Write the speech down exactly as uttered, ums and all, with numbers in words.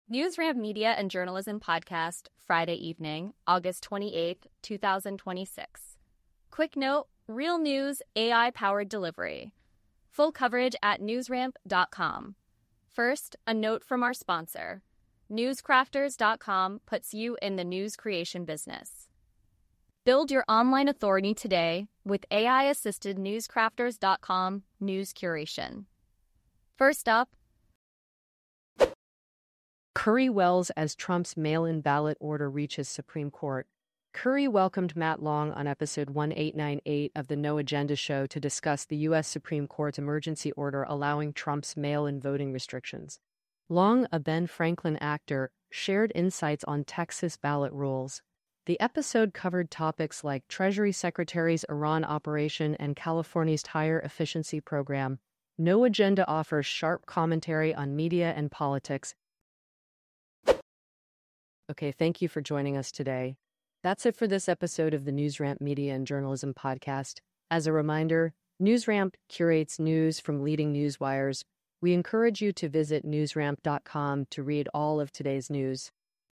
NewsRamp Media and Journalism Podcast, Friday evening, August twenty-eighth, twenty twenty-six. Quick note, real news, A I-powered delivery. Full coverage at newsramp dot com. First, a note from our sponsor. newscrafters dot com puts you in the news creation business. Build your online authority today with A I-assisted newscrafters dot com news curation. First up, Curry wells as Trump's mail-in ballot order reaches Supreme Court. Curry welcomed Matt Long on episode eighteen ninety-eight of the No Agenda show to discuss the U S Supreme Court's emergency order allowing Trump's mail-in voting restrictions. Long, a Ben Franklin actor, shared insights on Texas ballot rules. The episode covered topics like Treasury Secretary's Iran operation and California's tire efficiency program. No Agenda offers sharp commentary on media and politics. Okay, thank you for joining us today. That's it for this episode of the NewsRamp Media and Journalism Podcast. As a reminder, NewsRamp curates news from leading news wires. We encourage you to visit newsramp dot com to read all of today's news.